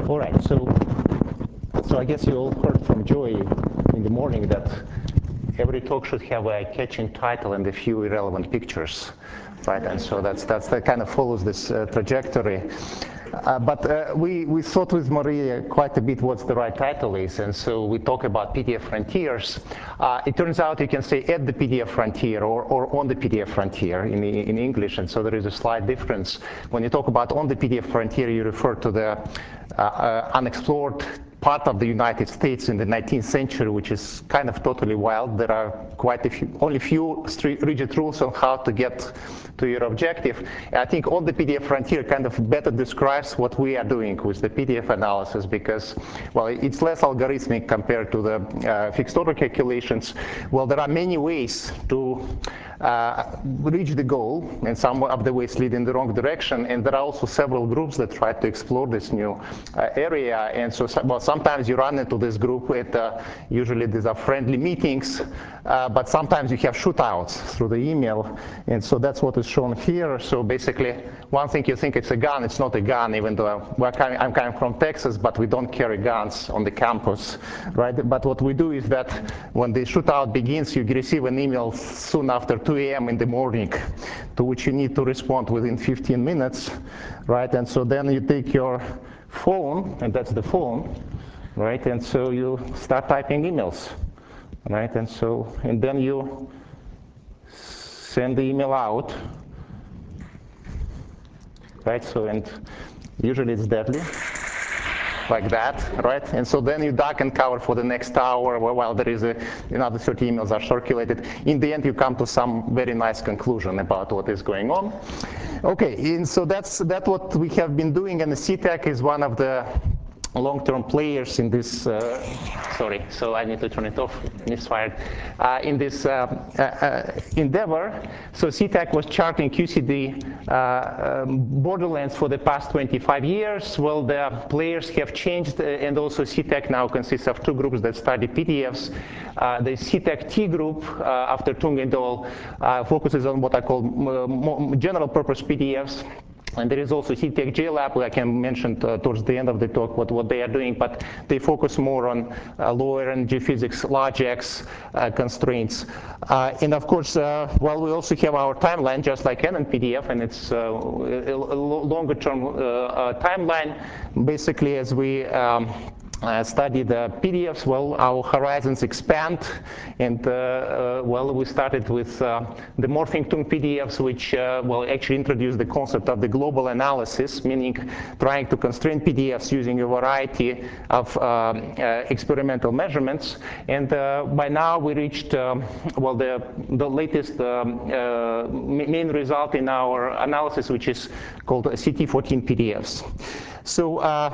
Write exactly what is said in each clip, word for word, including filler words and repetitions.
All right, so so I guess you all heard from Joey in the morning that every talk should have a catching title and a few irrelevant pictures, right? And so that's that's that kind of follows this uh, trajectory. Uh, but uh, we, we thought with Maria quite a bit what the right title is, and so we talk about P D F frontiers. Uh, it turns out you can say at the P D F frontier or, or on the P D F frontier in, in English, and so there is a slight difference. When you talk about on the P D F frontier, you refer to the uh, uh, unexplored part of the United States in the nineteenth century, which is kind of totally wild. There are quite a few, only few rigid rules on how to get to your objective. And I think on the P D F frontier kind of better describes what we are doing with the P D F analysis because, well, it's less algorithmic compared to the uh, fixed order calculations. Well, there are many ways to uh, reach the goal, and some of the ways lead in the wrong direction. And there are also several groups that try to explore this new uh, area. And so, well, sometimes you run into this group with, uh, usually these are friendly meetings, uh, but sometimes you have shootouts through the email. And so that's what is shown here. So basically, one thing you think it's a gun, it's not a gun, even though we're coming, I'm coming from Texas, but we don't carry guns on the campus, right? But what we do is that when the shootout begins, you receive an email soon after two A M in the morning, to which you need to respond within fifteen minutes, right? And so then you take your phone, and that's the phone, right? And so you start typing emails, right? And so, and then you send the email out, right? So, and usually it's deadly, like that, right? And so then you duck and cover for the next hour while there is a, another thirty emails are circulated. In the end, you come to some very nice conclusion about what is going on. Okay, and so that's that what we have been doing, and the C TAC is one of the long-term players in this, uh, sorry, so I need to turn it off, misfired, uh, in this uh, uh, uh, endeavor. So C TAC was charting Q C D uh, um, borderlands for the past twenty-five years. Well, the players have changed, uh, and also C TAC now consists of two groups that study P D Fs. Uh, the C TAC T group, uh, after Tung et al., uh, focuses on what I call uh, general purpose P D Fs. And there is also C TAC J Lab, where I can mention uh, towards the end of the talk what, what they are doing, but they focus more on uh, lower energy physics, large X uh, constraints. Uh, and of course, uh, well, we also have our timeline, just like N N P D F, and it's uh, a, a longer term uh, uh, timeline. Basically, as we um, Uh, study the P D Fs, well, our horizons expand, and uh, uh, well, we started with uh, the morphing Tung P D Fs, which uh, well, actually introduced the concept of the global analysis, meaning trying to constrain P D Fs using a variety of um, uh, experimental measurements. And uh, by now we reached um, well the the latest um, uh, main result in our analysis, which is called C T fourteen P D Fs. So. Uh,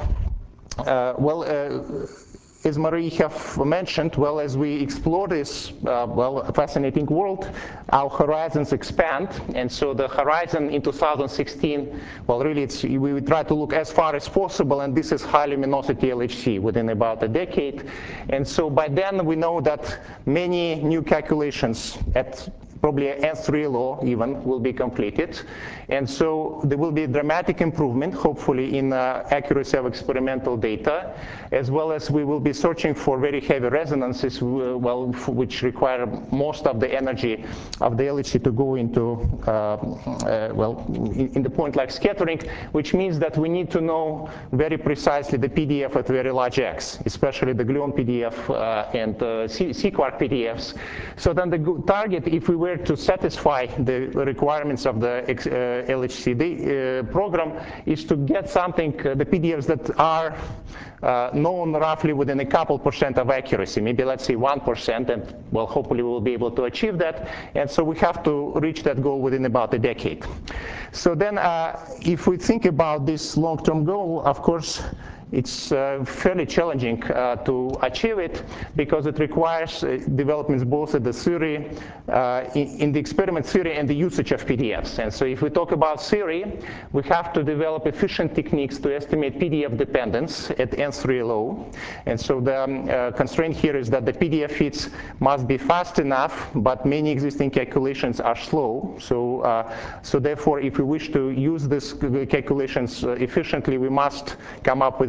Uh, well, uh, as Marie have mentioned, well, as we explore this, uh, well, fascinating world, our horizons expand, and so the horizon in two thousand sixteen, well, really, it's, we try to look as far as possible, and this is high luminosity L H C within about a decade, and so by then we know that many new calculations at probably N three law even will be completed. And so there will be a dramatic improvement, hopefully, in uh, accuracy of experimental data, as well as we will be searching for very heavy resonances, uh, well, which require most of the energy of the L H C to go into, uh, uh, well, in, in the point like scattering, which means that we need to know very precisely the P D F at very large X, especially the gluon P D F uh, and uh, C-quark P D Fs. So then the target, if we were to satisfy the requirements of the uh, L H C D uh, program, is to get something, uh, the P D Fs that are uh, known roughly within a couple percent of accuracy, maybe let's say one percent, and well, hopefully we'll be able to achieve that. And so we have to reach that goal within about a decade. So then uh, if we think about this long-term goal, of course, it's uh, fairly challenging uh, to achieve it because it requires uh, developments both at the theory, uh, in, in the experiment theory and the usage of P D Fs. And so if we talk about theory, we have to develop efficient techniques to estimate P D F dependence at N three L O. And so the um, uh, constraint here is that the P D F fits must be fast enough, but many existing calculations are slow. So, uh, so therefore, if we wish to use these calculations uh, efficiently, we must come up with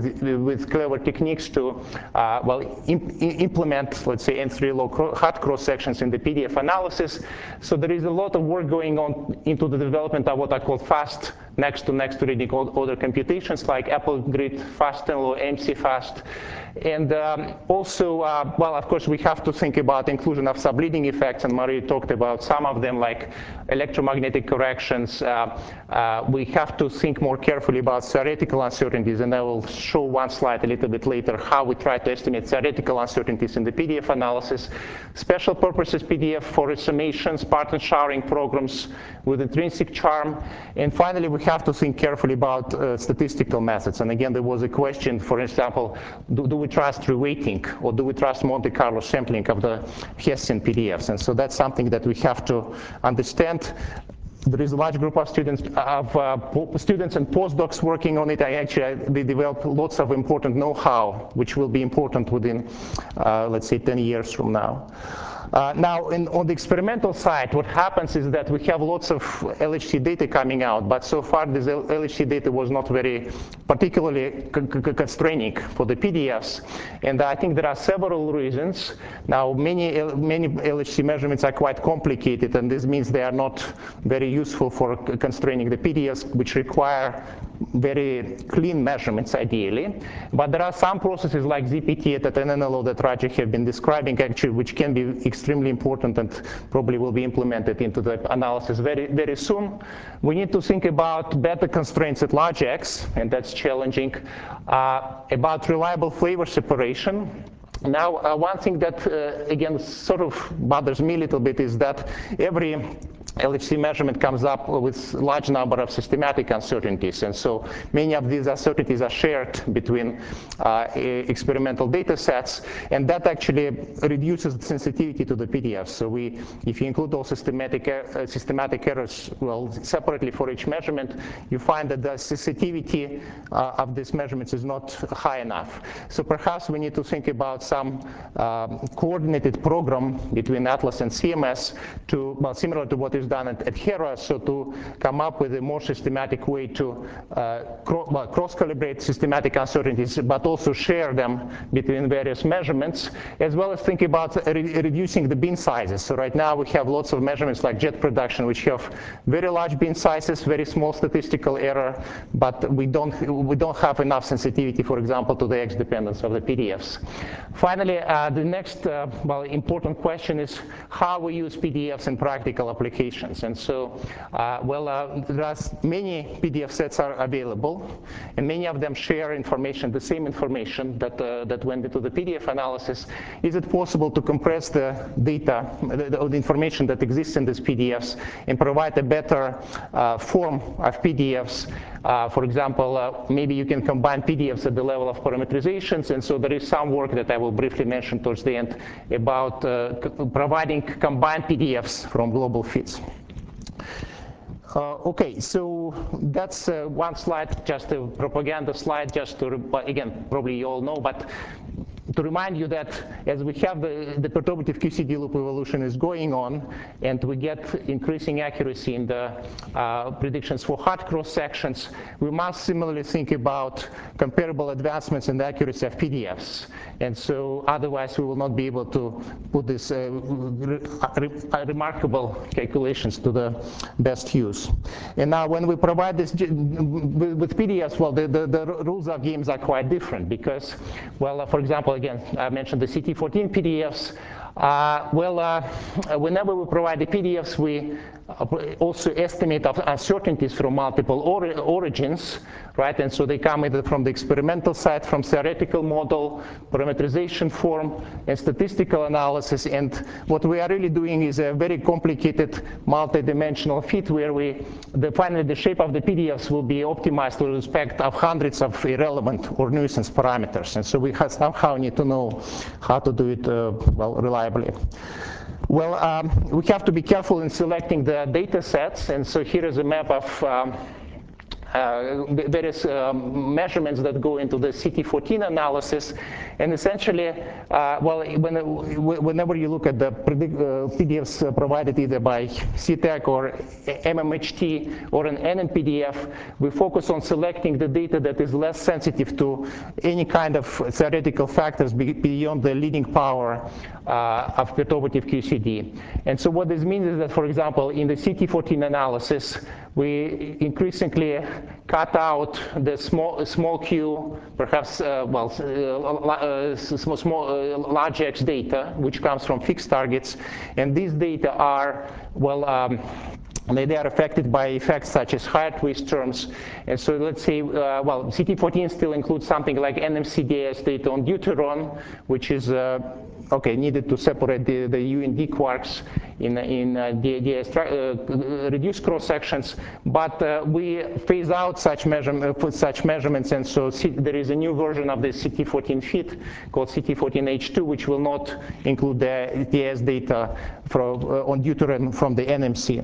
with, with clever techniques to, uh, well, imp implement, let's say, N three low hard cross sections in the P D F analysis. So there is a lot of work going on into the development of what I call fast next to next to reading order computations like AppleGrid Fast or M C Fast. And um, also, uh, well, of course, we have to think about inclusion of subleading effects, and Marie talked about some of them, like electromagnetic corrections. Uh, uh, we have to think more carefully about theoretical uncertainties, and I will show one slide a little bit later how we try to estimate theoretical uncertainties in the P D F analysis. Special purposes P D F for summations, pattern showering programs with intrinsic charm. And finally, we have to think carefully about uh, statistical methods. And again, there was a question, for example, do, do we trust reweighting, or do we trust Monte Carlo sampling of the Hessian P D Fs? And so that's something that we have to understand. There is a large group of students, of uh, students and postdocs working on it. I actually, they developed lots of important know-how, which will be important within, uh, let's say, ten years from now. Uh, now, in, on the experimental side, what happens is that we have lots of L H C data coming out, but so far this L H C data was not very particularly constraining for the P D Fs, and I think there are several reasons. Now, many, many L H C measurements are quite complicated, and this means they are not very useful for constraining the P D Fs, which require very clean measurements ideally. But there are some processes like Z P T at N N L O that Raja have been describing actually, which can be extremely important and probably will be implemented into the analysis very, very soon. We need to think about better constraints at large X, and that's challenging, uh, about reliable flavor separation. Now, uh, one thing that, uh, again, sort of bothers me a little bit is that every L H C measurement comes up with a large number of systematic uncertainties, and so many of these uncertainties are shared between uh, experimental data sets, and that actually reduces the sensitivity to the P D F. So we, if you include all systematic, uh, systematic errors, well, separately for each measurement, you find that the sensitivity uh, of these measurements is not high enough. So perhaps we need to think about some uh, coordinated program between Atlas and C M S to, well, similar to what is done at, at HERA, so to come up with a more systematic way to uh, cro well, cross-calibrate systematic uncertainties, but also share them between various measurements, as well as think about re reducing the bin sizes. So right now we have lots of measurements like jet production, which have very large bin sizes, very small statistical error, but we don't, we don't have enough sensitivity, for example, to the X dependence of the P D Fs. Finally, uh, the next uh, well, important question is how we use P D Fs in practical applications. And so, uh, well, uh, there are many P D F sets are available, and many of them share information, the same information that, uh, that went into the P D F analysis. Is it possible to compress the data, the, the information that exists in these P D Fs, and provide a better uh, form of P D Fs? Uh, for example, uh, maybe you can combine P D Fs at the level of parameterizations, and so there is some work that I will briefly mention towards the end about uh, providing combined P D Fs from global fits. Uh, okay, so that's uh, one slide, just a propaganda slide, just to, again, probably you all know, but to remind you that as we have the, the perturbative Q C D loop evolution is going on, and we get increasing accuracy in the uh, predictions for hard cross sections, we must similarly think about comparable advancements in the accuracy of P D Fs. And so otherwise we will not be able to put these uh, re re remarkable calculations to the best use. And now when we provide this with P D Fs, well, the, the, the rules of games are quite different because, well, uh, for example, again, I mentioned the C T fourteen P D Fs. Uh, well, uh, whenever we provide the P D Fs, we also estimate uncertainties from multiple or origins, right? And so they come either from the experimental side, from theoretical model, parameterization form, and statistical analysis. And what we are really doing is a very complicated multi-dimensional fit where we, the, finally, the shape of the P D Fs will be optimized with respect of hundreds of irrelevant or nuisance parameters. And so we have somehow need to know how to do it uh, well reliably. Well, um, we have to be careful in selecting the data sets, and so here is a map of um, uh, various um, measurements that go into the C T fourteen analysis. And essentially, uh, well, when, whenever you look at the uh, P D Fs provided either by C TEC or M M H T or an N N P D F, we focus on selecting the data that is less sensitive to any kind of theoretical factors beyond the leading power uh, of perturbative Q C D. And so what this means is that, for example, in the C T fourteen analysis, we increasingly cut out the small small q, perhaps uh, well, uh, small, small uh, large X data, which comes from fixed targets, and these data are well. Um, They are affected by effects such as higher twist terms. And so let's say, uh, well, C T fourteen still includes something like N M C D S data on deuteron, which is uh, okay, needed to separate the, the U and D quarks in, in uh, D S uh, reduced cross sections. But uh, we phase out such, measure, uh, such measurements, and so C there is a new version of the C T fourteen fit called C T fourteen H two, which will not include the D S data from, uh, on deuteron from the N M C.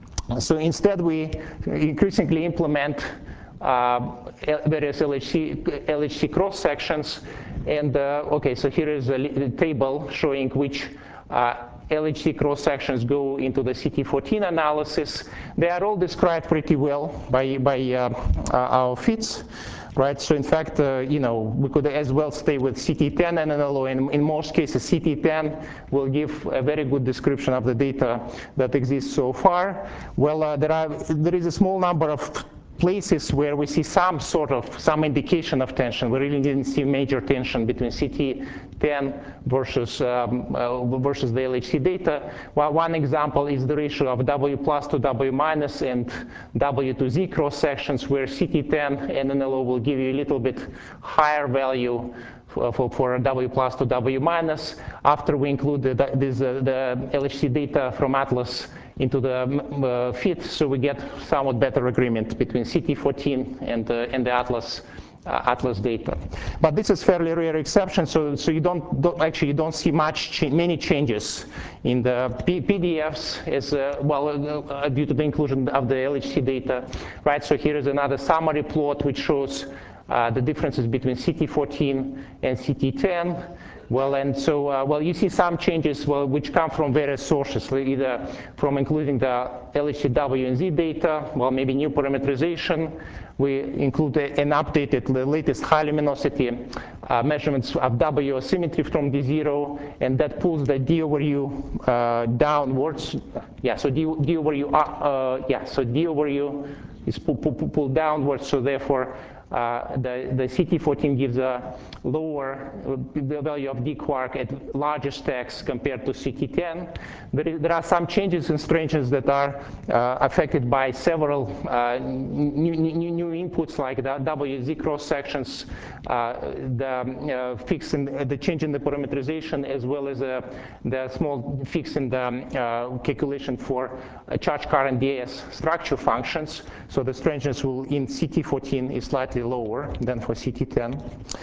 So instead, we increasingly implement uh, various L H C, L H C cross sections. And uh, okay, so here is a, a table showing which uh, L H C cross sections go into the C T fourteen analysis. They are all described pretty well by, by uh, uh, our fits. Right, so in fact, uh, you know, we could as well stay with C T ten N N L O, and in most cases, C T ten will give a very good description of the data that exists so far. Well, uh, there are there is a small number of places where we see some sort of, some indication of tension. We really didn't see major tension between C T ten versus, um, uh, versus the L H C data. Well, one example is the ratio of W plus to W minus and W to Z cross sections, where C T ten N N L O will give you a little bit higher value for, for, for W plus to W minus. After we include the, this, uh, the L H C data from ATLAS into the uh, fit, so we get somewhat better agreement between C T fourteen and, uh, and the ATLAS uh, ATLAS data. But this is fairly rare exception, so, so you don't, don't actually you don't see much cha many changes in the P PDFs as uh, well uh, due to the inclusion of the L H C data, right? So here is another summary plot which shows uh, the differences between C T fourteen and C T ten. Well, and so, uh, well, you see some changes, well, which come from various sources, either from including the L H C W and Z data, well, maybe new parameterization. We include a, an updated, the latest high luminosity uh, measurements of W asymmetry from D zero, and that pulls the D over U uh, downwards. Yeah, so D, D over U, uh, uh, yeah, so D over U is pulled pull, pull, pull downwards, so therefore, Uh, the, the C T fourteen gives a lower uh, value of D quark at larger stacks compared to C T ten. There, is, there are some changes in strangeness that are uh, affected by several uh, new, new, new inputs, like the W Z cross sections, uh, the uh, fix in the change in the parameterization, as well as uh, the small fix in the uh, calculation for uh, charge current D S structure functions. So the strangeness will in C T fourteen is slightly lower than for C T ten.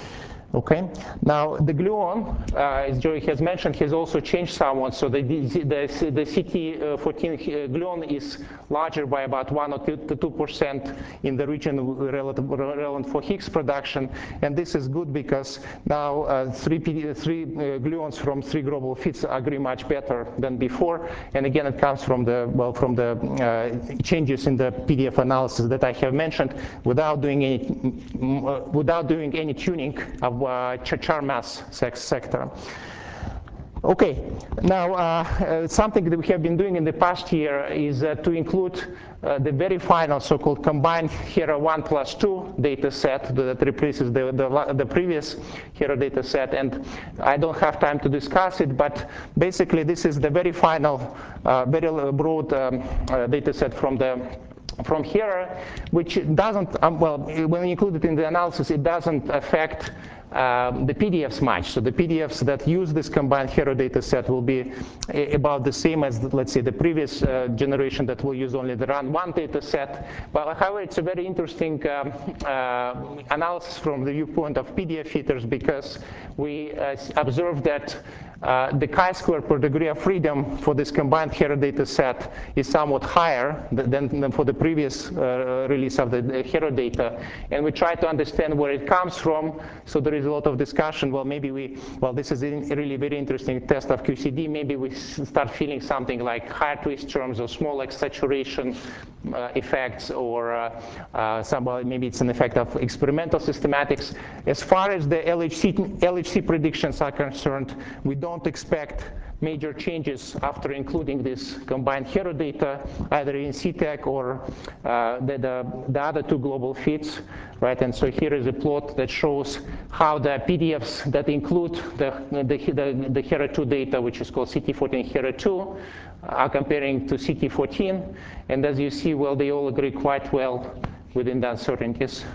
Okay. Now the gluon, uh, as Joey has mentioned, has also changed somewhat. So the the, the C T fourteen gluon is larger by about one or two percent in the region relative, relevant for Higgs production, and this is good because now uh, three three uh, gluons from three global fits agree much better than before. And again, it comes from the well from the uh, changes in the P D F analysis that I have mentioned, without doing any uh, without doing any tuning of Uh, Char mass sector. Okay, now uh, uh, something that we have been doing in the past year is uh, to include uh, the very final so-called combined HERA one plus two data set that replaces the, the, the previous HERA data set. And I don't have time to discuss it, but basically this is the very final, uh, very broad um, uh, data set from the from HERA, which doesn't, um, well, when you include it in the analysis, it doesn't affect um, the P D Fs match. So the P D Fs that use this combined Hero data set will be about the same as, let's say, the previous uh, generation that will use only the run one data set. But however, it's a very interesting um, uh, analysis from the viewpoint of P D F fitters, because we uh, observed that Uh, the chi-square per degree of freedom for this combined Hero data set is somewhat higher than, than for the previous uh, release of the, the Hero data. And we try to understand where it comes from. So there is a lot of discussion. Well, maybe we, well, this is a really very interesting test of Q C D. Maybe we start feeling something like higher twist terms or small X saturation uh, effects, or uh, uh, some, maybe it's an effect of experimental systematics. As far as the L H C, L H C predictions are concerned, we don't don't expect major changes after including this combined Hero data, either in C TEC or uh, the, the, the other two global fits, right? And so here is a plot that shows how the P D Fs that include the, the, the, the Hero two data, which is called C T fourteen Hero two, are comparing to C T fourteen. And as you see, well, they all agree quite well within the uncertainties.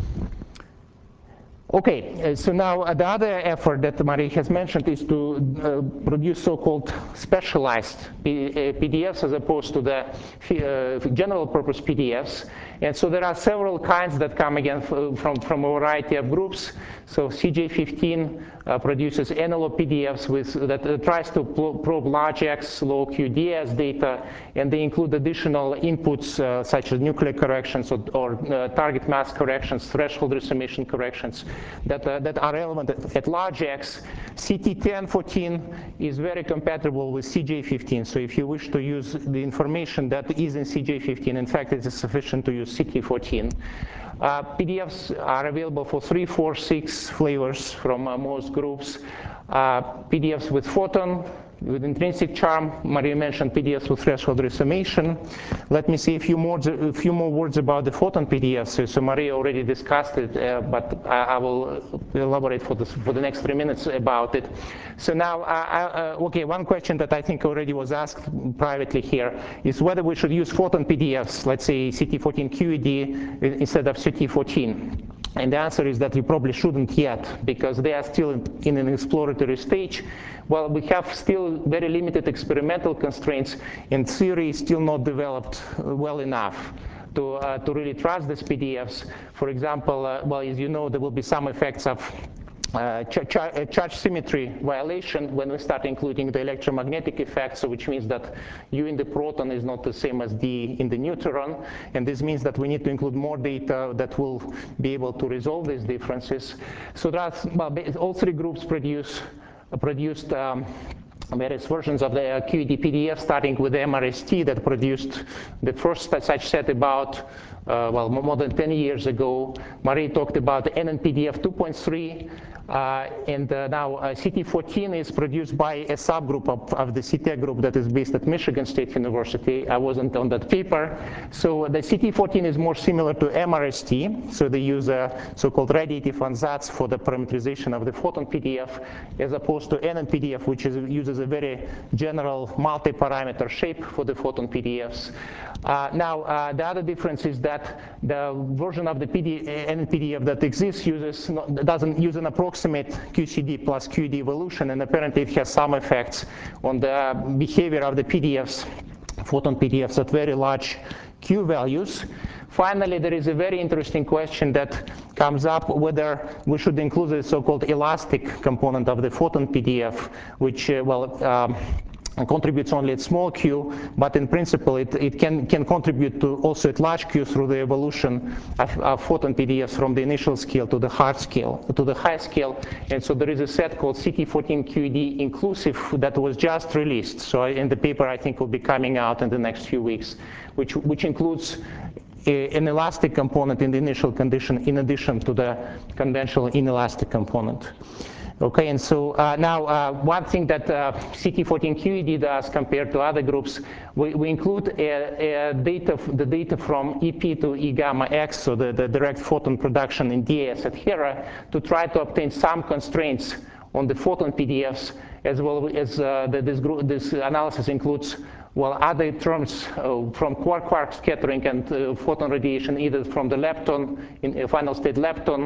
Okay, so now uh, the other effort that Marie has mentioned is to uh, produce so-called specialized P uh, P D Fs as opposed to the uh, general purpose P D Fs. And so there are several kinds that come again from, from a variety of groups. So C J fifteen uh, produces N L O P D Fs with, that uh, tries to probe large X, low Q D S data, and they include additional inputs uh, such as nuclear corrections or, or uh, target mass corrections, threshold resummation corrections that, uh, that are relevant at, at large X. C T ten fourteen is very compatible with C J fifteen. So if you wish to use the information that is in C J fifteen, in fact, it is sufficient to use C T fourteen. Uh, P D Fs are available for three, four, six flavors from uh, most groups. Uh, P D Fs with photon, with intrinsic charm. Maria mentioned P D Fs with threshold resummation. Let me say a few more, a few more words about the photon P D Fs. So, so Maria already discussed it, uh, but I, I will elaborate for, this, for the next three minutes about it. So now, uh, uh, okay, one question that I think already was asked privately here is whether we should use photon P D Fs, let's say C T fourteen Q E D instead of C T fourteen. And the answer is that we probably shouldn't yet, because they are still in an exploratory stage. Well, we have still very limited experimental constraints, and theory is still not developed well enough to, uh, to really trust these P D Fs. For example, uh, well, as you know, there will be some effects of Uh, char char charge symmetry violation when we start including the electromagnetic effects, so which means that U in the proton is not the same as D in the neutron, and this means that we need to include more data that will be able to resolve these differences. So that's, well, all three groups produce uh, produced um, various versions of the Q E D P D F, starting with the M R S T that produced the first such set about uh, well, more than ten years ago. Marie talked about the N N P D F two point three. Uh, and uh, now uh, C T fourteen is produced by a subgroup of, of the C TEC group that is based at Michigan State University. I wasn't on that paper. So the C T fourteen is more similar to M R S T. So they use a so-called radiative ansatz for the parameterization of the photon P D F, as opposed to N N P D F, which is, uses a very general multi-parameter shape for the photon P D Fs. Uh, now, uh, the other difference is that the version of the P D, N N P D F that exists uses, doesn't use an approximate Q C D plus Q E D evolution, and apparently it has some effects on the behavior of the P D Fs, photon P D Fs at very large Q values. Finally, there is a very interesting question that comes up whether we should include the so-called elastic component of the photon P D F, which, uh, well, um, contributes only at small q, but in principle it, it can, can contribute to also at large q through the evolution of, of photon P D Fs from the initial scale to the hard scale, to the high scale. And so there is a set called C T fourteen Q E D inclusive that was just released. So in the paper I think will be coming out in the next few weeks, which, which includes a, an elastic component in the initial condition in addition to the conventional inelastic component. Okay, and so uh, now uh, one thing that uh, C T fourteen Q E D does compared to other groups, we, we include a, a data, the data from E P to E gamma X, so the, the direct photon production in D A S at Hera, to try to obtain some constraints on the photon P D Fs, as well as uh, the, this, group, this analysis includes well, other terms uh, from quark-quark scattering and uh, photon radiation, either from the lepton, in a final state lepton,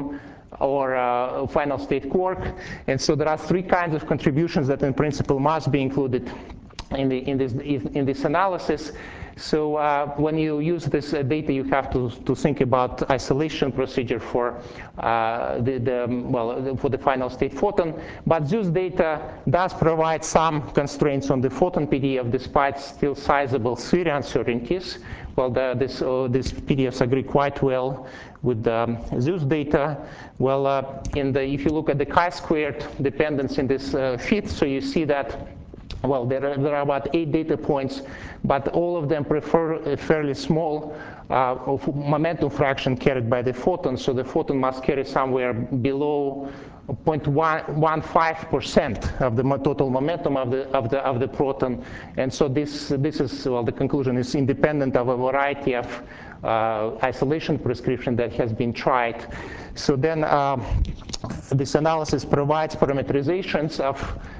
or uh, final state quark. And so there are three kinds of contributions that in principle must be included in, the, in, this, in this analysis. So uh, when you use this uh, data, you have to, to think about isolation procedure for uh, the, the well for the final state photon. But Zeus data does provide some constraints on the photon P D F, despite still sizable theory uncertainties. Well, the, this uh, these P D Fs agree quite well with the um, Zeus data. Well, uh, in the if you look at the chi-squared dependence in this uh, fit, so you see that. Well, there are, there are about eight data points, but all of them prefer a fairly small uh, of momentum fraction carried by the photon. So the photon must carry somewhere below zero point one five percent of the total momentum of the of the of the proton. And so this this is well, the conclusion is independent of a variety of uh, isolation prescription that has been tried. So then uh, this analysis provides parameterizations of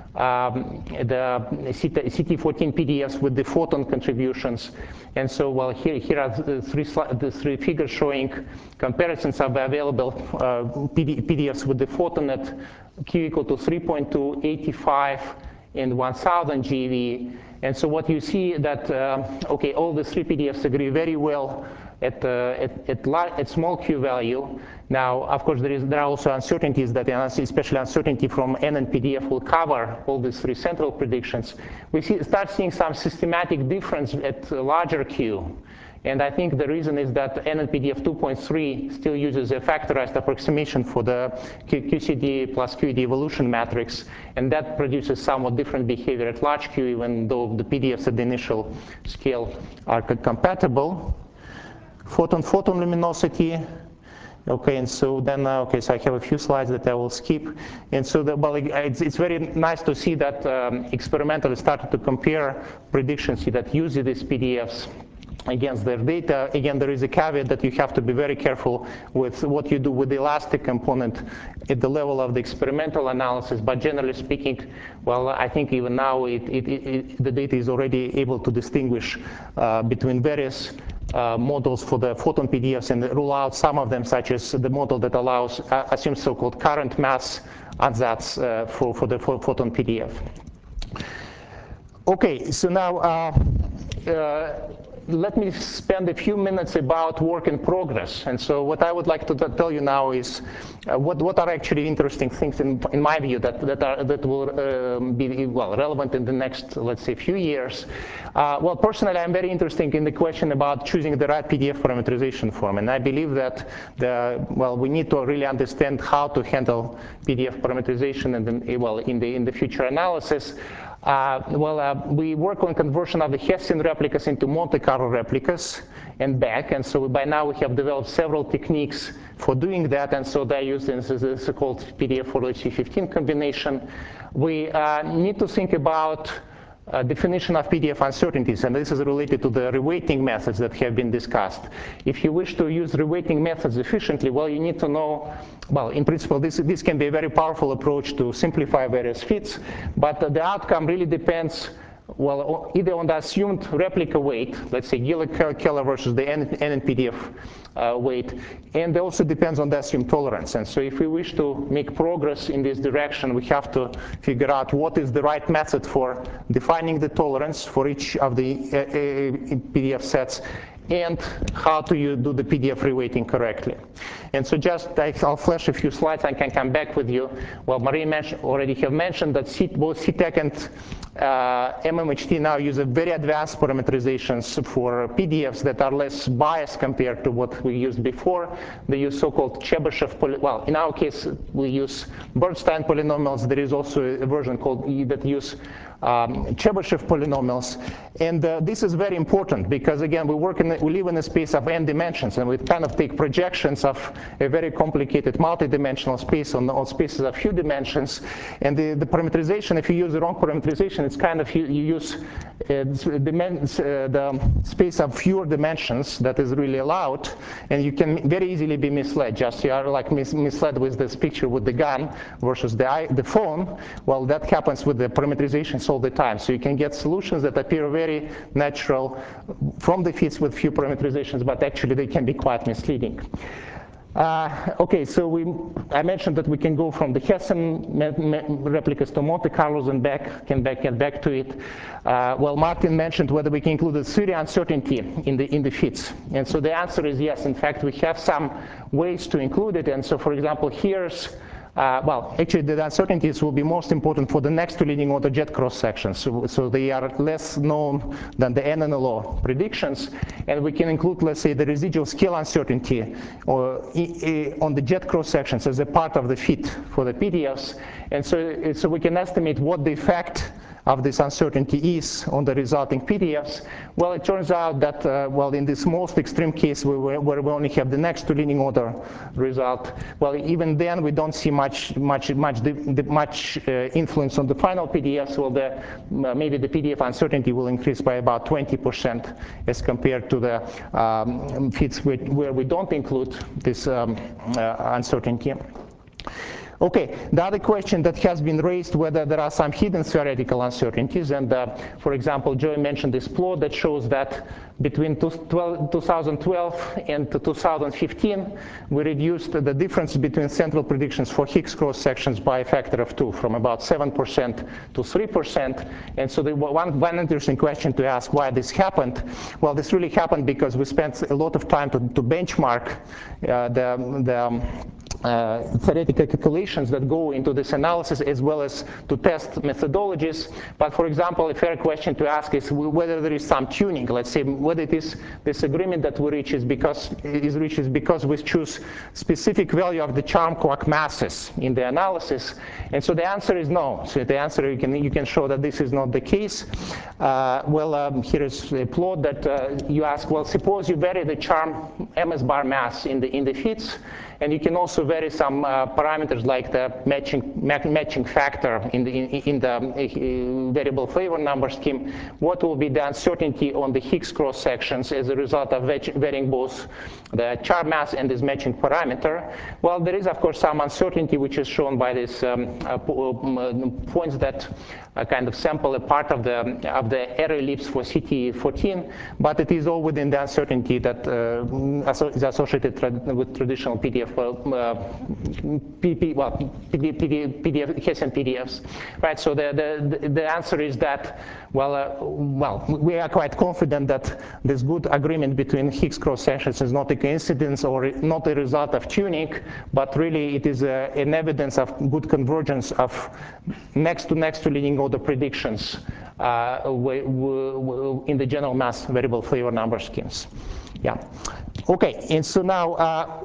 Um, the C T fourteen P D Fs with the photon contributions. And so, well, here, here are the three, the three figures showing comparisons of the available uh, P D Fs with the photon at Q equal to three point two, eighty-five, and one thousand G eV. And so what you see that, uh, okay, all the three P D Fs agree very well at, uh, at, at, at small q value. Now, of course, there, is, there are also uncertainties that, especially uncertainty from N N P D F will cover all these three central predictions. We see, start seeing some systematic difference at larger q. And I think the reason is that N N P D F two point three still uses a factorized approximation for the Q C D plus Q E D evolution matrix, and that produces somewhat different behavior at large q, even though the P D Fs at the initial scale are compatible. Photon-photon luminosity. Okay, and so then, uh, okay, so I have a few slides that I will skip. And so, the, well, it's, it's very nice to see that um, experimentally started to compare predictions that use these P D Fs against their data. Again, there is a caveat that you have to be very careful with what you do with the elastic component at the level of the experimental analysis. But generally speaking, well, I think even now it, it, it, the data is already able to distinguish uh, between various Uh, models for the photon P D Fs and rule out some of them, such as the model that allows uh, assumes so-called current mass ansatz uh, for, for the for photon P D F. Okay, so now uh, uh, let me spend a few minutes about work in progress. And so what I would like to tell you now is uh, what, what are actually interesting things in, in my view that, that, are, that will um, be well, relevant in the next, let's say, few years. Uh, well, personally, I'm very interested in the question about choosing the right P D F parameterization form. And I believe that, the, well, we need to really understand how to handle P D F parameterization and then, well, in the, in the future analysis. Uh, well, uh, we work on conversion of the Hessian replicas into Monte Carlo replicas and back. And so by now we have developed several techniques for doing that. And so they're used in the so-called P D F four H C fifteen combination. We uh, need to think about Uh, definition of P D F uncertainties, and this is related to the reweighting methods that have been discussed. If you wish to use reweighting methods efficiently, well, you need to know, well, in principle, this, this can be a very powerful approach to simplify various fits, but uh, the outcome really depends, well, either on the assumed replica weight, let's say Gillick-Keller versus the N N P D F uh, weight, and it also depends on the assumed tolerance. And so if we wish to make progress in this direction, we have to figure out what is the right method for defining the tolerance for each of the uh, uh, P D F sets, and how to you do the P D F reweighting correctly. And so just, I'll flash a few slides, I can come back with you. Well, Maria already have mentioned that C, both C TEC and uh, M M H T now use a very advanced parameterizations for P D Fs that are less biased compared to what we used before. They use so-called Chebyshev, poly well, in our case, we use Bernstein polynomials. There is also a version called E that use Um, Chebyshev polynomials, and uh, this is very important because, again, we work in, we live in a space of n dimensions, and we kind of take projections of a very complicated multi-dimensional space on, on spaces of few dimensions. And the, the parameterization, if you use the wrong parameterization, it's kind of you, you use uh, dimens, uh, the space of fewer dimensions that is really allowed, and you can very easily be misled. Just you are like mis misled with this picture with the gun versus the eye, the phone. Well, that happens with the parameterization all the time. So you can get solutions that appear very natural from the fits with few parameterizations, but actually they can be quite misleading. Uh, okay, so we, I mentioned that we can go from the Hessian replicas to Monte Carlos and back, can back, get back to it. Uh, well, Martin mentioned whether we can include the theory uncertainty in the, in the fits. And so the answer is yes. In fact, we have some ways to include it. And so, for example, here's Uh, well, actually, the uncertainties will be most important for the next two leading order jet cross sections. So, so they are less known than the N N L O predictions. And we can include, let's say, the residual scale uncertainty or, uh, on the jet cross sections as a part of the fit for the P D Fs. And so, so we can estimate what the effect of this uncertainty is on the resulting P D Fs. Well, it turns out that, uh, well, in this most extreme case where, where we only have the next two leading order result, well, even then we don't see much, much, much, much uh, influence on the final P D Fs. Well, the, uh, maybe the P D F uncertainty will increase by about twenty percent as compared to the um, fits where we don't include this um, uh, uncertainty. Okay, the other question that has been raised, whether there are some hidden theoretical uncertainties. And uh, for example, Joey mentioned this plot that shows that between two thousand twelve and two thousand fifteen, we reduced the difference between central predictions for Higgs cross sections by a factor of two, from about seven percent to three percent. And so the one, one interesting question to ask why this happened. Well, this really happened because we spent a lot of time to, to benchmark uh, the, the um, Uh, theoretical calculations that go into this analysis, as well as to test methodologies. But for example, a fair question to ask is whether there is some tuning. Let's say whether it is this agreement that we reach is because is reached is because we choose specific value of the charm quark masses in the analysis. And so the answer is no. So the answer, you can you can show that this is not the case. Uh, well, um, here is a plot that uh, you ask. Well, suppose you vary the charm ms bar mass in the in the fits. And you can also vary some uh, parameters like the matching, matching factor in the, in, in the uh, variable flavor number scheme. What will be the uncertainty on the Higgs cross sections as a result of varying both the charm mass and this matching parameter? Well, there is, of course, some uncertainty, which is shown by these um, uh, points that uh, kind of sample a part of the, of the error ellipse for C T fourteen, but it is all within the uncertainty that uh, is associated tra with traditional P D F. Well, uh, P P, well, P D F, P D F, Hessian P D Fs, right? So the, the, the answer is that, well, uh, well, we are quite confident that this good agreement between Higgs cross sections is not a coincidence or not a result of tuning, but really it is a, an evidence of good convergence of next to next to leading order predictions uh, in the general mass variable flavor number schemes. Yeah. Okay, and so now, uh,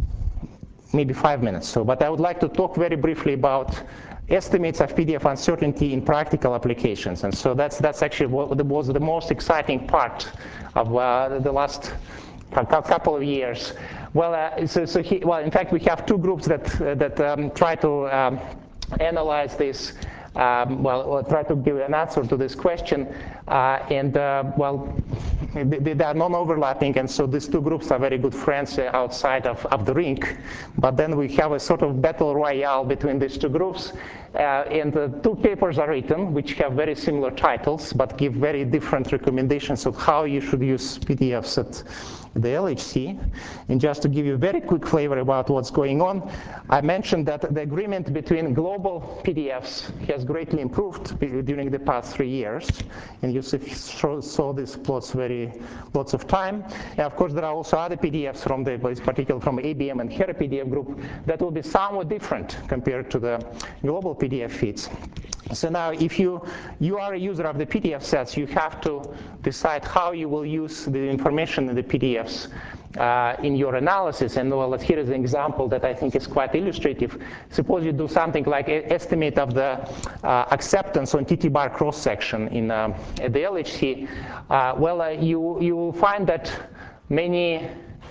maybe five minutes. So, but I would like to talk very briefly about estimates of P D F uncertainty in practical applications. And so that's that's actually what was the most exciting part of uh, the last couple of years. Well, uh, so, so he, well, in fact, we have two groups that uh, that um, try to um, analyze this. Um, well, try to give an answer to this question, uh, and uh, well, they, they are non-overlapping, and so these two groups are very good friends uh, outside of, of the ring. But then we have a sort of battle royale between these two groups, uh, and the two papers are written, which have very similar titles, but give very different recommendations of how you should use P D Fs at the L H C. And just to give you a very quick flavor about what's going on, I mentioned that the agreement between global P D Fs has greatly improved during the past three years. And you saw these plots very lots of time. And of course, there are also other P D Fs from the, particularly from A B M and Hera P D F group that will be somewhat different compared to the global P D F feeds. So now, if you, you are a user of the P D F sets, you have to decide how you will use the information in the P D Fs uh, in your analysis. And well, here is an example that I think is quite illustrative. Suppose you do something like an estimate of the uh, acceptance on T T bar cross section in uh, at the L H C. Uh, well, uh, you you will find that many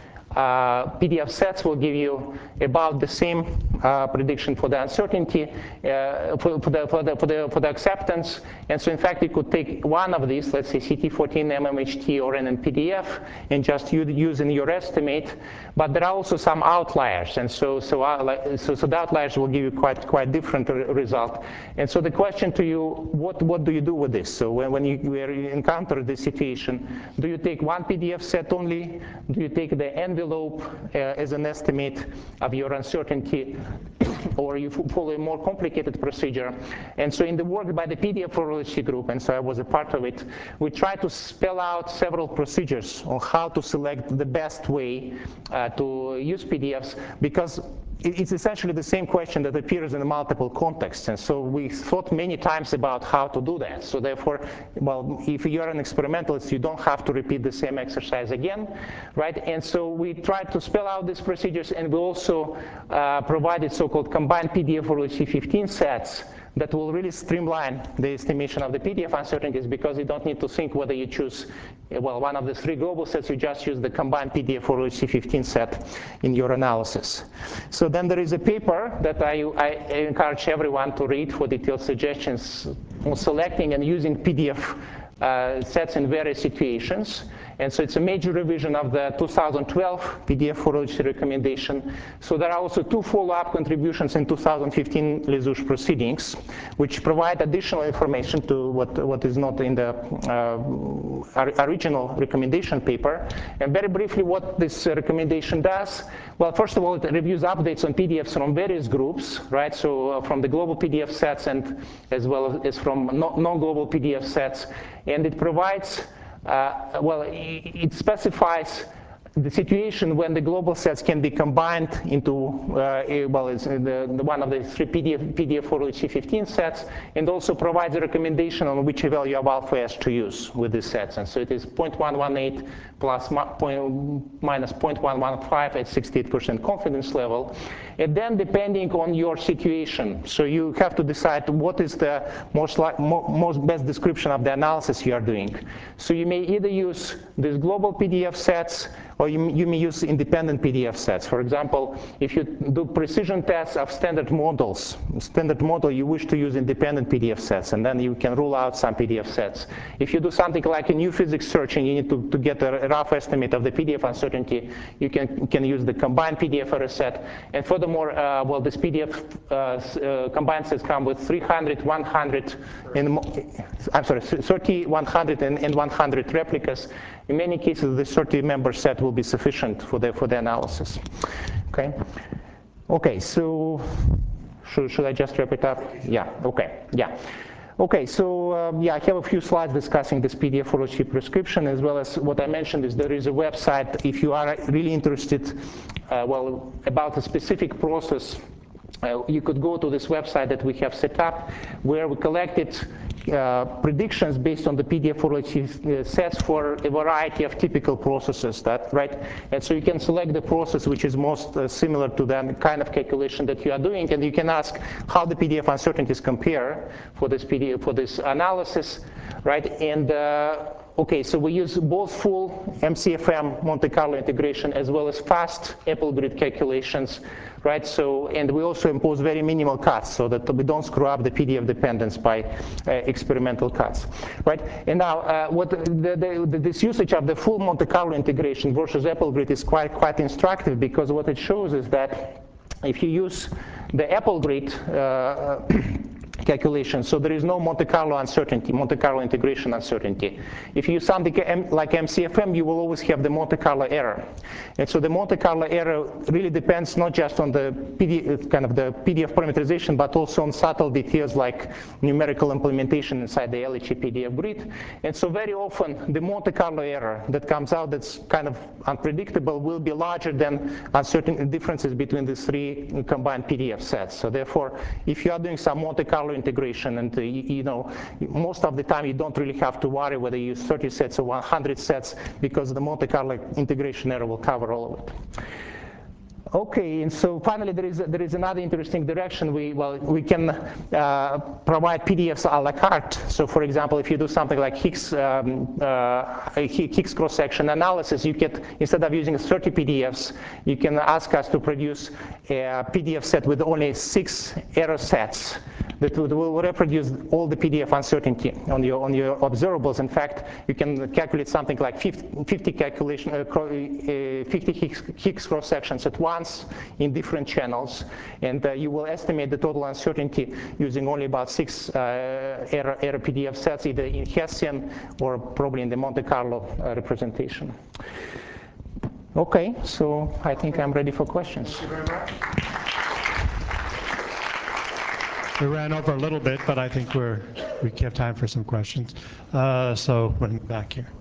Uh, P D F sets will give you about the same uh, prediction for the uncertainty, uh, for, for, the, for, the, for, the, for the acceptance. And so in fact, you could take one of these, let's say C T fourteen, M M H T, or N N P D F, and just use in your estimate. But there are also some outliers. And so so, uh, so, so the outliers will give you quite, quite different result. And so the question to you, what, what do you do with this? So when, when you, when you encounter this situation, do you take one P D F set only? Do you take the end envelope uh, as an estimate of your uncertainty, or you follow a more complicated procedure. And so in the work by the P D F probability group, and so I was a part of it, we tried to spell out several procedures on how to select the best way uh, to use P D Fs, because it's essentially the same question that appears in multiple contexts. And so we thought many times about how to do that. So therefore, well, if you're an experimentalist, you don't have to repeat the same exercise again, right? And so we tried to spell out these procedures, and we also uh, provided so-called combined P D F or C fifteen sets that will really streamline the estimation of the P D F uncertainties, because you don't need to think whether you choose, well, one of the three global sets. You just use the combined P D F or C fifteen set in your analysis. So then there is a paper that I, I encourage everyone to read for detailed suggestions on selecting and using P D F uh, sets in various situations. And so it's a major revision of the two thousand twelve P D F forwarding recommendation. So there are also two follow-up contributions in two thousand fifteen Lezouche proceedings, which provide additional information to what, what is not in the uh, original recommendation paper. And very briefly, what this uh, recommendation does, well, first of all, it reviews updates on P D Fs from various groups, right? So uh, from the global P D F sets and as well as from non-global P D F sets. And it provides Uh, well, it specifies the situation when the global sets can be combined into, uh, a, well, it's the, the one of the three P D F, P D F forward C fifteen sets, and also provides a recommendation on which value of alpha S to use with these sets. And so it is zero point one one eight plus point, minus zero point one one five at sixty-eight percent confidence level. And then depending on your situation, so you have to decide what is the most, like, mo most best description of the analysis you are doing. So you may either use these global P D F sets, or you, you may use independent P D F sets. For example, if you do precision tests of standard models, standard model, you wish to use independent P D F sets, and then you can rule out some P D F sets. If you do something like a new physics search and you need to, to get a rough estimate of the P D F uncertainty, you can, can use the combined P D F error set. And furthermore, uh, well, this P D F uh, uh, combined sets come with three hundred, one hundred, and I'm sorry, thirty, one hundred, and, and one hundred replicas. In many cases, the thirty member set will be sufficient for the, for the analysis. Okay? Okay, so should, should I just wrap it up? Yeah, okay, yeah. Okay, so um, yeah, I have a few slides discussing this P D F for cheap prescription, as well as what I mentioned is there is a website if you are really interested, uh, well, about a specific process. Uh, you could go to this website that we have set up, where we collected uh, predictions based on the P D F forward sets for a variety of typical processes, that, right? And so you can select the process which is most uh, similar to the kind of calculation that you are doing, and you can ask how the P D F uncertainties compare for this P D F, for this analysis, right? And uh, okay, so we use both full M C F M Monte Carlo integration as well as fast Apple grid calculations, right? So, and we also impose very minimal cuts so that we don't screw up the P D F dependence by uh, experimental cuts, right? And now, uh, what the, the, the, this usage of the full Monte Carlo integration versus Apple grid is quite quite instructive, because what it shows is that if you use the Apple grid uh, calculation, so there is no Monte Carlo uncertainty, Monte Carlo integration uncertainty. If you use something like M C F M, you will always have the Monte Carlo error. And so the Monte Carlo error really depends not just on the P D F, kind of the P D F parameterization, but also on subtle details like numerical implementation inside the L H C P D F grid. And so very often the Monte Carlo error that comes out that's kind of unpredictable will be larger than uncertain differences between the three combined P D F sets. So therefore, if you are doing some Monte Carlo integration, and uh, you, you know, most of the time you don't really have to worry whether you use thirty sets or one hundred sets, because the Monte Carlo integration error will cover all of it. Okay, and so finally there is there is another interesting direction. We well we can uh, provide P D Fs a la carte. So for example, if you do something like Higgs um, uh, Higgs cross-section analysis, you get, instead of using thirty P D Fs, you can ask us to produce a P D F set with only six error sets that will reproduce all the P D F uncertainty on your on your observables. In fact, you can calculate something like fifty, fifty calculation, uh, fifty Higgs, Higgs cross sections at once in different channels, and uh, you will estimate the total uncertainty using only about six uh, error, error P D F sets, either in Hessian or probably in the Monte Carlo uh, representation. Okay, so I think I'm ready for questions. Thank you very much. We ran over a little bit, but I think we're, we have time for some questions. Uh, so, running back here.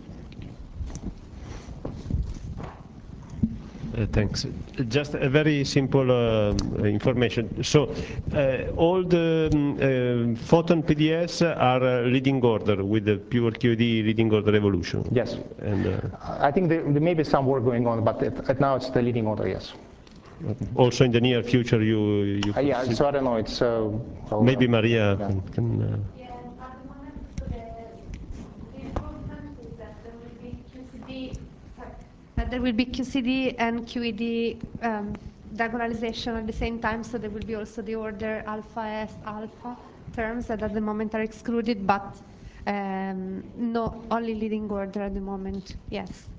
Uh, thanks. Just a very simple uh, information. So, uh, all the um, uh, photon P D Fs are uh, leading order with the pure Q E D leading order evolution. Yes. And uh, I think there, there may be some work going on, but it, at now it's the leading order, yes. Also in the near future, you. you uh, yeah, so I don't know. It's uh, well, maybe Maria yeah. can. can uh, yeah, at the moment, so the, the improvement is that there will be Q C D. Sorry, that there will be Q C D and Q E D um, diagonalization at the same time. So there will be also the order alpha S alpha terms that at the moment are excluded, but um, no, only leading order at the moment. Yes.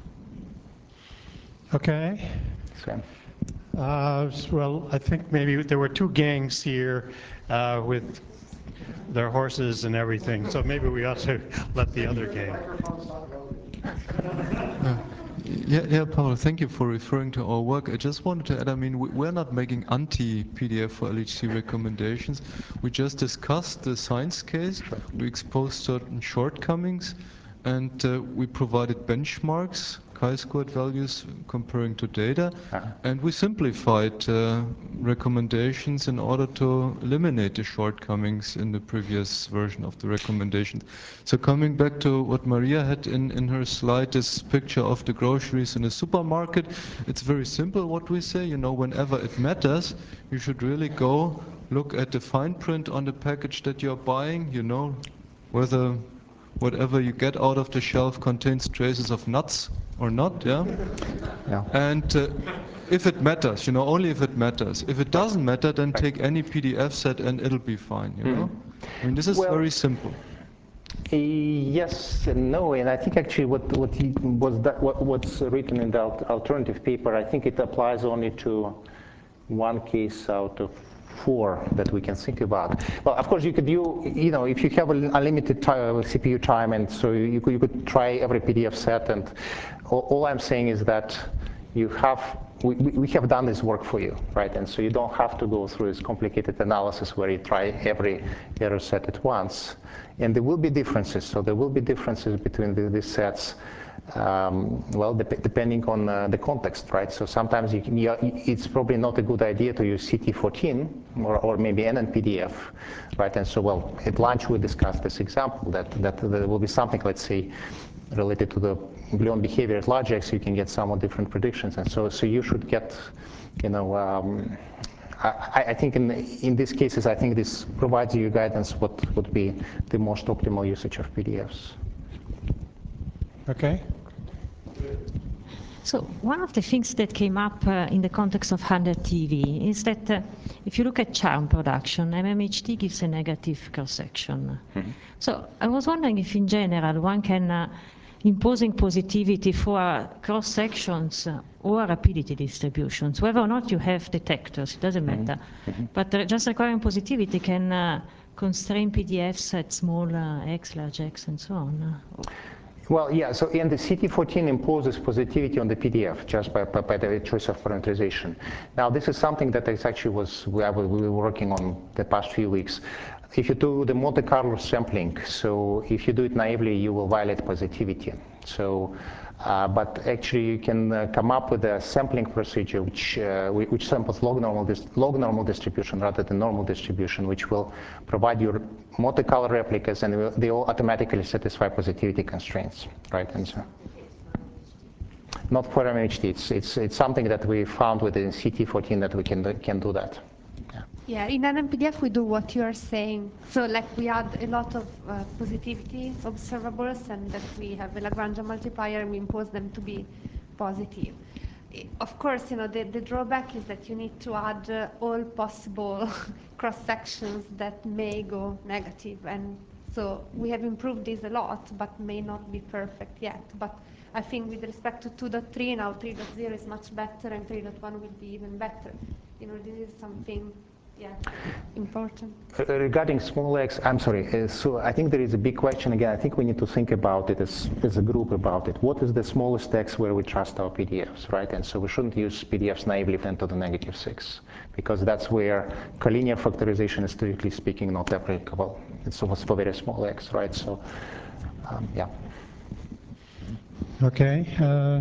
Okay. So. Uh, well, I think maybe there were two gangs here uh, with their horses and everything, so maybe we ought to let the other gang. Uh, yeah, yeah, Paolo, thank you for referring to our work. I just wanted to add, I mean, we, we're not making anti-P D F for L H C recommendations. We just discussed the science case, we exposed certain shortcomings, and uh, we provided benchmarks, chi-squared values comparing to data, uh-huh. and we simplified uh, recommendations in order to eliminate the shortcomings in the previous version of the recommendations. So coming back to what Maria had in, in her slide, this picture of the groceries in a supermarket, it's very simple what we say, you know, whenever it matters, you should really go look at the fine print on the package that you're buying, you know, whether whatever you get out of the shelf contains traces of nuts or not, yeah? Yeah. And uh, if it matters, you know, only if it matters. If it doesn't matter, then take any P D F set and it'll be fine, you know? I mean, this is well, very simple. Yes and no, and I think actually what, what, he, was that, what what's written in the alternative paper, I think it applies only to one case out of four that we can think about. Well, of course, you could you you know if you have an unlimited time, C P U time, and so you could you could try every P D F set. And all, all I'm saying is that you have we, we have done this work for you, right? And so you don't have to go through this complicated analysis where you try every error set at once. And there will be differences. So there will be differences between the, these sets. Um, well, dep depending on uh, the context, right? So sometimes you can, you, it's probably not a good idea to use C T fourteen or, or maybe N N P D F, right? And so, well, at lunch we discussed this example that, that there will be something, let's say, related to the gluon behavior at large X, you can get somewhat different predictions. And so, so you should get, you know, um, I, I think in, in these cases, I think this provides you guidance what would be the most optimal usage of P D Fs. Okay. So one of the things that came up uh, in the context of hundred T V is that uh, if you look at charm production, M M H D gives a negative cross-section. Mm-hmm. So I was wondering if in general one can uh, imposing positivity for cross-sections uh, or rapidity distributions, whether or not you have detectors, it doesn't matter. Mm-hmm. But uh, just requiring positivity can uh, constrain P D Fs at small uh, X, large X, and so on. Well, yeah, so and the C T fourteen imposes positivity on the P D F just by, by, by the choice of parameterization. Now, this is something that is actually was we, we were working on the past few weeks. If you do the Monte Carlo sampling, so if you do it naively, you will violate positivity. So, uh, but actually, you can uh, come up with a sampling procedure which uh, which samples log normal log normal distribution rather than normal distribution, which will provide you Monte Carlo replicas, and they all automatically satisfy positivity constraints, right? And so, not for M M H D. It's it's it's something that we found within C T fourteen that we can can do that. Yeah, in N N P D F we do what you are saying. So like we add a lot of uh, positivity observables, and that we have a Lagrangian multiplier and we impose them to be positive. Of course, you know, the, the drawback is that you need to add uh, all possible cross-sections that may go negative. And so we have improved this a lot, but may not be perfect yet. But I think with respect to two point three, now three point zero is much better, and three point one will be even better. You know, this is something Yeah, important. Uh, Regarding small x, I'm sorry, uh, so I think there is a big question again. I think we need to think about it as, as a group about it. What is the smallest x where we trust our P D Fs, right? And so we shouldn't use P D Fs naively ten to the negative six, because that's where collinear factorization is, strictly speaking, not applicable. It's almost for very small x, right? So, um, yeah. Okay. Uh,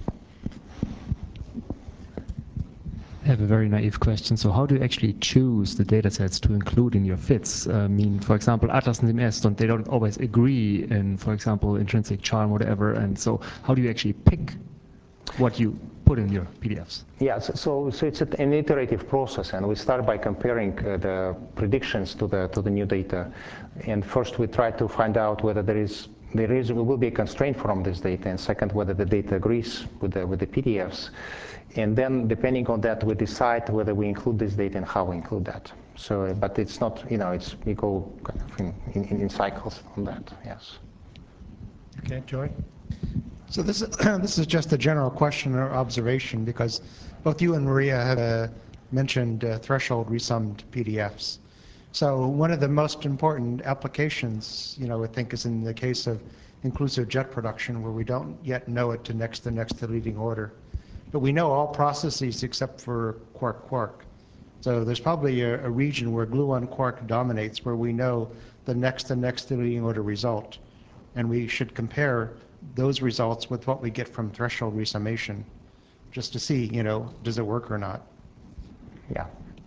I have a very naive question. So how do you actually choose the data sets to include in your fits? I mean, for example, Atlas and M S, don't, they don't always agree in, for example, intrinsic charm or whatever. And so how do you actually pick what you put in your P D Fs? Yeah, so, so, so it's an iterative process, and we start by comparing uh, the predictions to the, to the new data. And first we try to find out whether there is there is will be a constraint from this data, and second, whether the data agrees with the, with the P D Fs. And then, depending on that, we decide whether we include this data and how we include that. So, but it's not, you know, it's we go kind of in, in, in cycles on that. Yes. okay, Joy. So this is, this is just a general question or observation, because both you and Maria have uh, mentioned uh, threshold resummed P D Fs. So one of the most important applications, you know, I think, is in the case of inclusive jet production, where we don't yet know it to next to next to leading order. But we know all processes except for quark-quark. So there's probably a, a region where gluon quark dominates, where we know the next to next to leading order result. And we should compare those results with what we get from threshold resummation, just to see, you know, does it work or not. Yeah.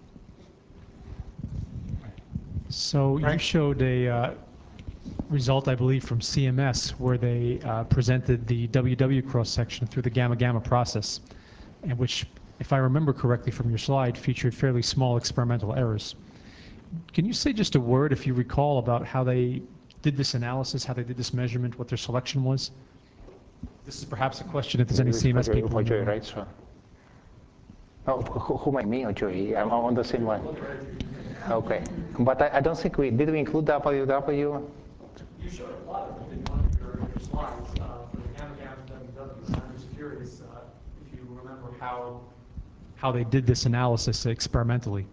So you Right. showed a uh, result, I believe, from C M S, where they uh, presented the W W cross-section through the gamma-gamma process, and which, if I remember correctly from your slide, featured fairly small experimental errors. Can you say just a word, if you recall, about how they did this analysis, how they did this measurement, what their selection was? This is perhaps a question if there's any C M S for, people. for in the Joy, room. right? So. Oh, who, who am I, me or Joy? I'm on the same line. Okay, but I, I don't think we did. We include W W. You showed a plot of it in one of your, your slides uh, for the gamma gamma W W. I'm just curious uh, if you remember how how they did this analysis experimentally.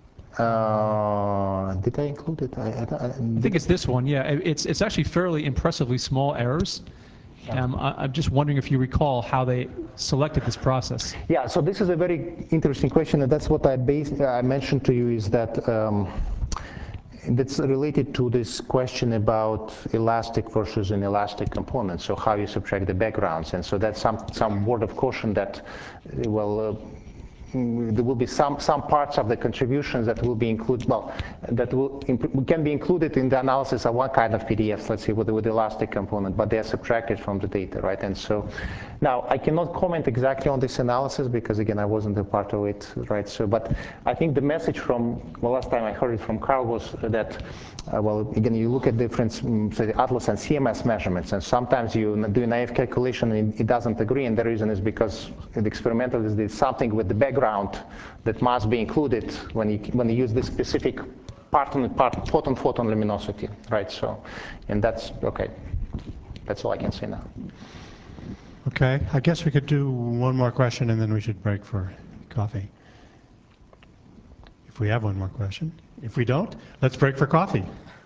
Uh, did I include it? I, I, I, I think it's this one. Yeah, It- it's it's actually fairly impressively small errors. Um, I, I'm just wondering if you recall how they selected this process. Yeah, so this is a very interesting question, and that's what I based, I mentioned to you, is that um, that's related to this question about elastic versus inelastic components, so how you subtract the backgrounds. And so that's some, some word of caution that, uh, well, uh, mm, there will be some, some parts of the contributions that will be included, well, that will imp can be included in the analysis of one kind of P D Fs, let's say, with, with the elastic component, but they are subtracted from the data, right? And so now I cannot comment exactly on this analysis because, again, I wasn't a part of it, right? So, but I think the message from, well, last time I heard it from Carl was that, uh, well, again, you look at different, um, say, Atlas and C M S measurements, and sometimes you do a naive calculation and it doesn't agree, and the reason is because the experimentalist did something with the background that must be included when you, when you use this specific part-on part, photon-photon luminosity, right? So, and that's, okay, that's all I can say now. Okay, I guess we could do one more question and then we should break for coffee. If we have one more question. If we don't, let's break for coffee.